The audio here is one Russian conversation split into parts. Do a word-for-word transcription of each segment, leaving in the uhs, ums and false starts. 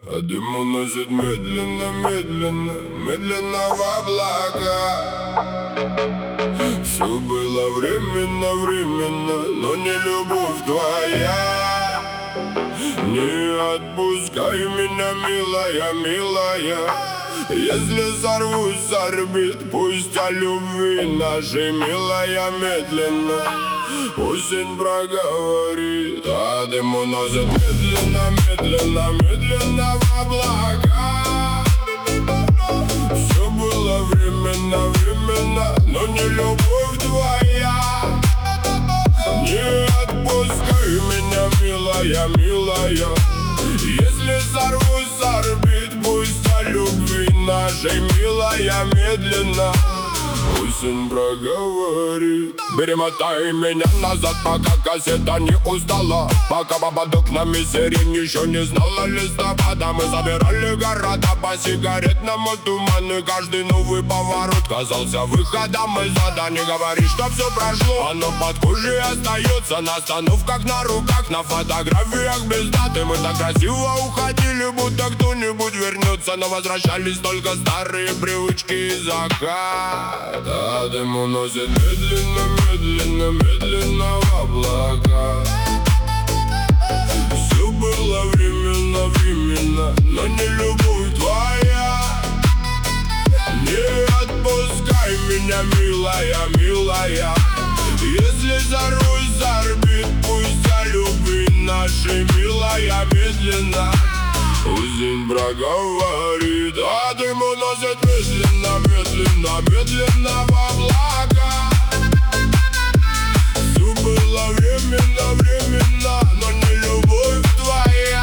А дым уносит медленно, медленно, медленно в облака. Все было временно, временно, но не любовь твоя. Не отпускай меня, милая, милая. Если сорвусь с орбит, пусть о любви нашей, милая, медленно осень проговорит. А дым уносит медленно, медленно, медленно в облака. Все было временно, временно, но не любовь твоя. Не отпускай меня, милая, милая. Если сорвусь с орбит, пусть о любви нашей, милая, медленно осень проговорит. Перемотай меня назад, пока кассета не устала, пока по под окнами сирень еще не знала листопада. Мы забирали города по сигаретному туману. Каждый новый поворот казался выходом из ада. Не говори, что все прошло, оно под кожей остается. На остановках, на руках, на фотографиях без даты. Мы так красиво уходили, будто кто-нибудь вернется, но возвращались только старые привычки и закат. А дым уносит медленно, медленно, медленно в облака. Все было временно, временно, но не любовь твоя. Не отпускай меня, милая, милая. Если сорвусь с орбит, пусть о любви нашей, милая, медленно осень проговорит. А дым уносит медленно, медленно, медленно в облака. Все было временно, временно, но не любовь твоя.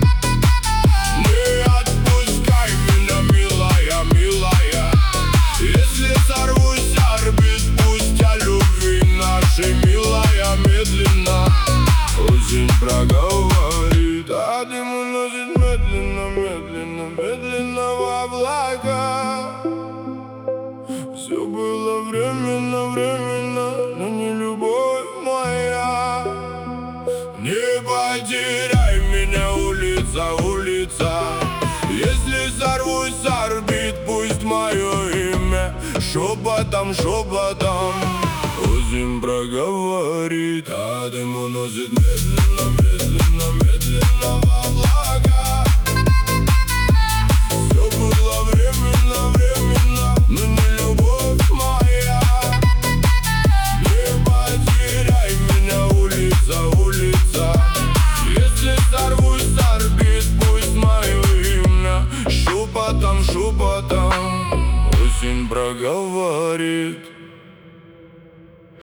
Не отпускай меня, милая, милая. Если сорвусь с орбит, пусть о любви нашей, милая, медленно осень проговорит. А дым уносит медленно, медленно, медленно в облака. Все было временно, временно, но не любовь моя. Не потеряй меня, улица, улица. Если сорвусь с орбит, пусть мое имя шепотом, шепотом осень проговорит. А дым уносит медленно, медленно, медленно в облака. Все было временно, временно, но не любовь моя. Не потеряй меня, улица, улица. Если сорвусь с орбит, пусть мое имя шепотом, шепотом осень проговорит.